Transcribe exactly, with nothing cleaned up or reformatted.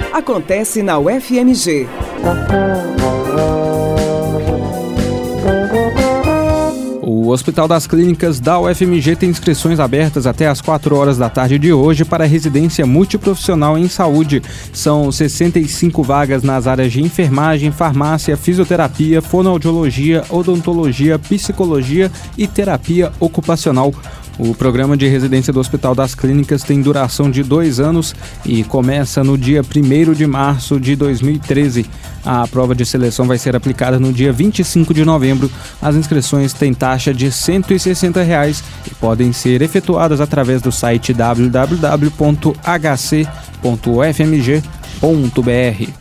acontece na U F M G. O Hospital das Clínicas da U F M G tem inscrições abertas até às quatro horas da tarde de hoje para a residência multiprofissional em saúde. São sessenta e cinco vagas nas áreas de enfermagem, farmácia, fisioterapia, fonoaudiologia, odontologia, psicologia e terapia ocupacional. O programa de residência do Hospital das Clínicas tem duração de dois anos e começa no dia primeiro de março de dois mil e treze. A prova de seleção vai ser aplicada no dia vinte e cinco de novembro. As inscrições têm taxa de cento e sessenta reais e podem ser efetuadas através do site w w w ponto h c ponto u f m g ponto b r.